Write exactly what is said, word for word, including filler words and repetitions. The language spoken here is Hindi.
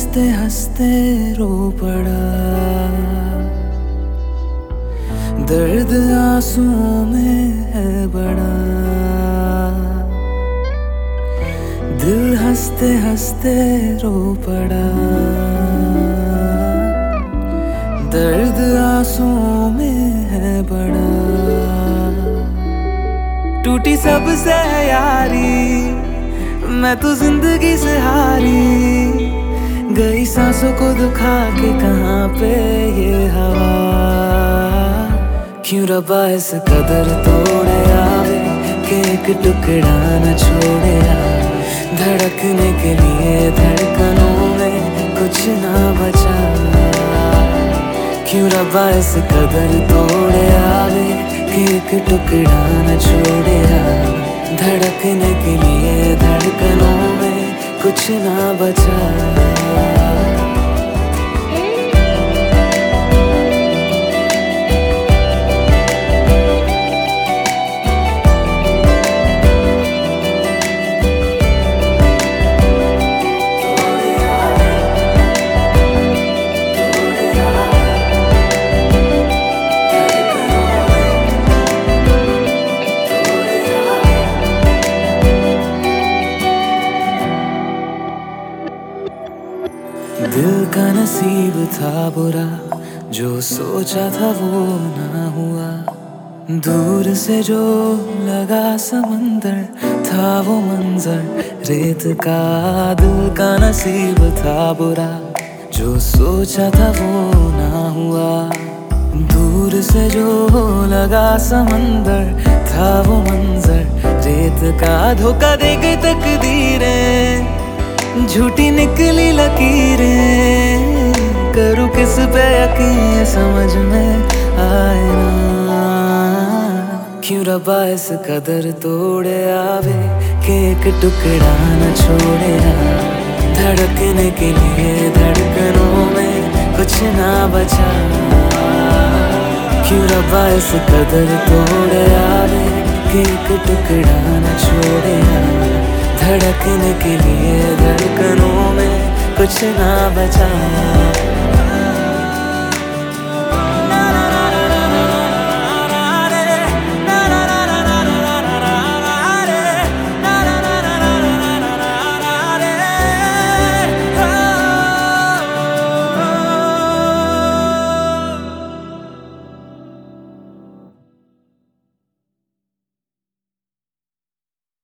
हंसते हंसते रो पड़ा, दर्द आंसुओं में है बड़ा। दिल हंसते हंसते रो पड़ा, दर्द आंसुओं में है बड़ा। टूटी सबसे यारी, मैं तो जिंदगी से हारी। गई सांसों को दुखा के कहाँ पे ये हवा। क्यों रब्बा इस कदर तोड़े आवे कि एक टुकड़ा न छोड़े आ। धड़कने के लिए धड़कनों में कुछ ना बचा। क्यों रब्बा इस कदर तोड़े आवे कि एक टुकड़ा न छोड़े आ। धड़कने के लिए धड़कनों में कुछ ना बचा। दिल का नसीब था बुरा, जो सोचा था वो ना हुआ। दूर से जो लगा समंदर था वो मंजर रेत का। दिल का नसीब था बुरा, जो सोचा था वो ना हुआ। दूर से जो लगा समंदर था वो मंजर रेत का। धोखा दे गई तकदीरें, झूठी निकली लकीरें। करूँ किस पे यकीन समझ में आए ना। क्यों रब्बा इस कदर तोड़े आवे कि एक टुकड़ा न छोड़े आ। धड़कने के लिए धड़कनों में कुछ ना बचा। क्यों रब्बा इस कदर तोड़े आवे कि एक टुकड़ा न छोड़े आ। धड़कने के लिए धड़कनों में कुछ ना बचा।